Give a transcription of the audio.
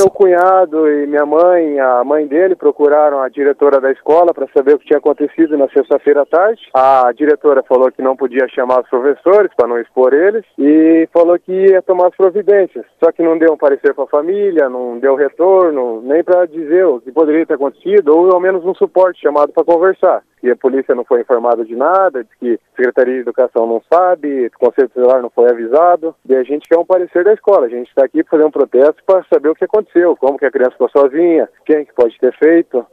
Meu cunhado e minha mãe, a mãe dele, procuraram a diretora da escola para saber o que tinha acontecido na sexta-feira à tarde. A diretora falou que não podia chamar os professores para não expor eles e falou que ia tomar as providências. Só que não deu um parecer para a família, não deu retorno, nem para dizer o que poderia ter acontecido ou ao menos um suporte chamado para conversar. E a polícia não foi informada de nada, diz que a Secretaria de Educação não sabe, o Conselho Tutelar não foi avisado. E a gente quer um parecer da escola. A gente está aqui para fazer um protesto para saber o que aconteceu, como que a criança ficou sozinha, quem que pode ter feito.